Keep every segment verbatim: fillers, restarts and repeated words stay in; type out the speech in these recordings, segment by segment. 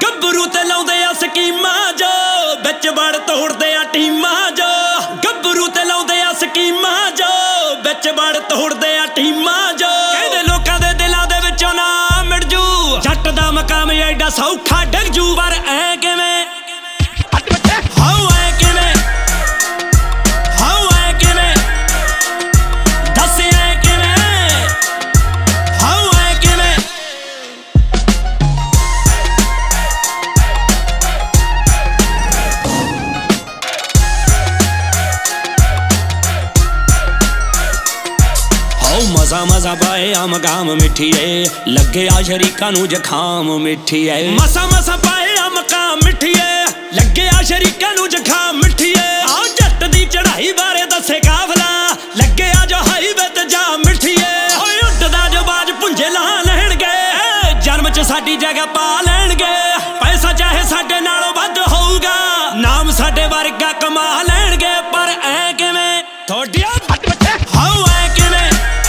ਗੱਭਰੂ ਤੇ ਲਾਉਂਦੇ ਆ ਸਕੀਮਾਂ ਜੋ ਵਿੱਚ ਵੜ ਤੋੜਦੇ ਆ ਟੀਮਾਂ ਜੋ ਗੱਭਰੂ ਤੇ ਲਾਉਂਦੇ ਆ ਸਕੀਮਾਂ ਜੋ ਵਿੱਚ ਵੜ ਤੋੜਦੇ ਆ ਟੀਮਾਂ ਜੋ ਕਹਿੰਦੇ ਲੋਕਾਂ ਦੇ ਦਿਲਾਂ ਦੇ ਵਿੱਚੋਂ ਨਾ ਮਿਟ ਜੂ ਜੱਟ ਦਾ ਮਕਾਮ ਐਡਾ ਸੌਖਾ ਡਿੱਗ ਜੂ ਪਰ ਐ ਕਿਵੇਂ ਹਾਉ ਐ ਕਿਵੇਂ ਹਾਉ ਐ ਕਿਵੇਂ ਦੱਸ ਐ ਕਿਵੇਂ ਹਾਉ ਐ ਕਿਵੇਂ ਮਜ਼ਾ ਮਜ਼ਾ ਪਾਏ ਆਮ ਗਾਮ ਮਿੱਠੀਏ ਲੱਗੇ ਆ ਸ਼ਰੀਕਾਂ ਨੂੰ ਜ਼ੁਕਾਮ ਮਿੱਠੀਏ ਮਸਾ ਮਸਾ ਪਾਏ ਆਮ ਕਾਮ ਮਿੱਠੀਏ ਲੱਗੇ ਆ ਸ਼ਰੀਕਾਂ ਨੂੰ ਜ਼ੁਕਾਮ ਮਿੱਠੀਏ ਆਓ ਜੱਟ ਦੀ ਚੜਾਈ ਬਾਰੇ ਦੱਸੇ ਕਾਫਲਾ ਲੱਗੇ ਆ ਜੋ ਹਾਈਵੇ ਤੇ ਜਾ ਮਿੱਠੀਏ ਓਏ ਉੱਡਦਾ ਜੋ ਬਾਜ ਪੁੰਜੇ ਲਾ ਲੈਣਗੇ ਜਨਮ ਚ ਸਾਡੀ ਜਗ੍ਹਾ ਪਾ ਲੈਣਗੇ ਪੈਸਾ ਚਾਹੇ ਸਾਡੇ ਨਾਲੋਂ ਵੱਧ ਹੋਊਗਾ ਨਾਮ ਸਾਡੇ ਵਰਗਾ ਕਮਾ ਲੈਣਗੇ ਪਰ ਐ ਕਿਵੇਂ ਥੋੜੀਆਂ ਹਾਉ ਐ ਕਿਵੇਂ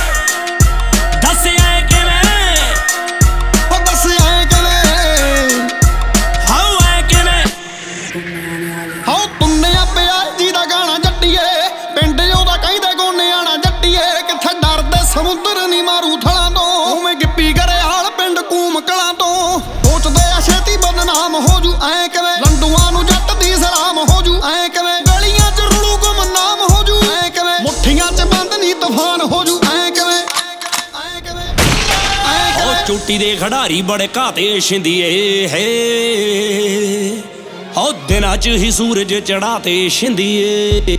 ਸਮੁੰਦਰ ਨੀ ਮਾਰੂ ਥਲਾਂ ਤੋਂ ਉਵੇਂ ਗਿੱਪੀ ਕਰੇ ਹਾਲ ਪਿੰਡ ਕੂਮ ਕਲਾਂ ਤੋਂ ਸੋਚਦੇ ਆ ਛੇਤੀ ਬਦਨਾਮ ਹੋ ਜੂ ਐ ਕਿਵੇਂ ਲੰਡੂਆਂ ਨੂੰ ਜੱਟ ਦੀ ਸਲਾਮ ਹੋ ਜੂ ਐ ਕਿਵੇਂ ਗਲੀਆਂ ਚ ਰੁਲੂ ਗੁਮਨਾਮ ਹੋ ਜੂ ਐ ਕਿਵੇਂ ਮੁੱਠੀਆਂ ਚ ਬੰਦ ਨੀ ਤੂਫਾਨ ਹੋ ਜੂ ਐ ਕਿਵੇਂ ਐ ਕਿਵੇਂ ਐ ਓ ਚੋਟੀ ਦੇ ਖਿਡਾਰੀ ਬੜੇ ਘਾਤੇ ਛਿੰਦੀਏ ਹੈ ਓ ਦਿਨਾਂ ਚ ਹੀ ਸੂਰਜ ਚੜਾਤੇ ਛਿੰਦੀਏ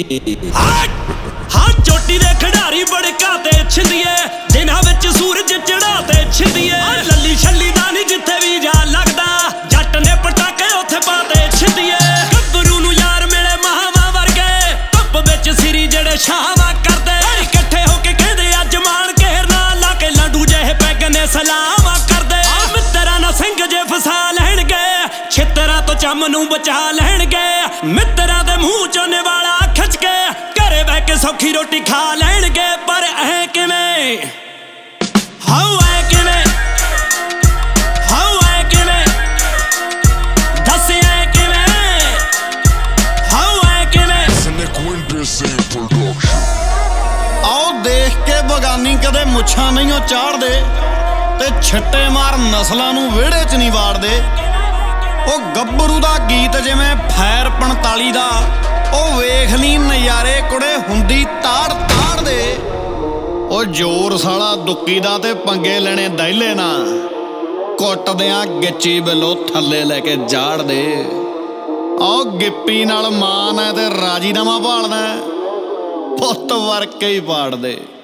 ਹਾਂ ਚੋਟੀ ਦੇ ਖਿਡਾਰੀ ਬੜੇ ਘਾਤੇ ਛਿੰਦੀਏ ਦਿਨਾਂ ਵਿੱਚ ਸੂਰਜ ਚੜਾਤੇ ਛਿੰਦੀਏ ਲੱਲੀ ਛੱਲੀ ਦਾ ਨੀ ਜਿੱਥੇ ਵੀ ਜਾ ਲੱਗਦਾ ਜੱਟ ਨੇ ਪਟਾਕੇ ਉੱਥੇ ਪਾਤੇ ਛਿੰਦੀਏ ਗੱਭਰੂ ਨੂੰ ਯਾਰ ਮਿਲੇ ਮਹਾਵਾਂ ਵਰਗੇ ਧੁੱਪ ਵਿੱਚ ਸਿਰੀ ਜਿਹੜੇ ਛਾਵਾਂ ਕਰਦੇ ਇਕੱਠੇ ਹੋ ਕੇ ਕਹਿੰਦੇ ਅੱਜ ਮਾਣ ਘੇਰਨਾ ਲਾ ਕੇ ਲਾਂਡੂ ਜਿਹੇ ਪੈਗ ਨੇ ਸਲਾਮਾਂ ਕਰਦੇ ਆ ਮਿੱਤਰਾਂ ਨਾਲ ਸਿੰਘ ਜੇ ਫਸਾ ਲੈਣਗੇ ਛਿੱਤਰਾਂ ਤੋਂ ਚੰਮ ਨੂੰ ਬਚਾ ਲੈਣਗੇ ਮਿੱਤਰਾਂ ਦੇ ਮੂੰਹ ਚੋਂ ਨਿਵਾਲਾ ਖਿੱਚ ਕੇ ਘਰੇ ਬਹਿ ਕੇ ਸੌਖੀ ਰੋਟੀ ਖਾ ਲੈਣਗੇ ਪਰ ਐ ਕਿਵੇਂ ਹਾਉ ਐ ਕਿਵੇਂ ਹਾਉ ਐ ਕਿਵੇਂ ਦੱਸ ਐ ਕਿਵੇਂ ਹਾਉ ਐ ਕਿਵੇਂ ਆਓ ਦੇਖ ਕੇ ਬਗਾਨੀ ਕਦੇ ਮੁੱਛਾਂ ਨਹੀਂ ਓ ਚਾੜਦੇ ਤੇ ਛੱਟੇ ਮਾਰ ਨਸਲਾਂ ਨੂੰ ਵਿਹੜੇ ਚ ਨਹੀਂ ਵਾੜਦੇ ਉਹ ਗੱਭਰੂ ਦਾ ਗੀਤ ਜਿਵੇਂ ਫੈਰ ਪੰਤਾਲੀ ਦਾ ਉਹ ਵੇਖ ਲਈ ਨਜ਼ਾਰੇ ਕੁੜੇ ਹੁੰਦੀ ਤਾੜ ਤਾੜ ਦੇ ਉਹ ਜ਼ੋਰ ਸਾਲਾ ਦੁੱਕੀ ਦਾ ਤੇ ਪੰਗੇ ਲੈਣੇ ਦਹਿਲੇ ਨਾ ਕੁੱਟਦਿਆਂ ਗਿੱਚੀ ਬਿੱਲੋ ਥੱਲੇ ਲੈ ਕੇ ਜਾੜ ਦੇ ਆਹ ਗਿੱਪੀ ਨਾਲ ਮਾਨ ਹੈ ਤੇ ਰਾਜੀਨਾਮਾ ਭਾਲਦਾ ਪੁੱਤ ਵਰਕੇ ਹੀ ਪਾੜ ਦੇ।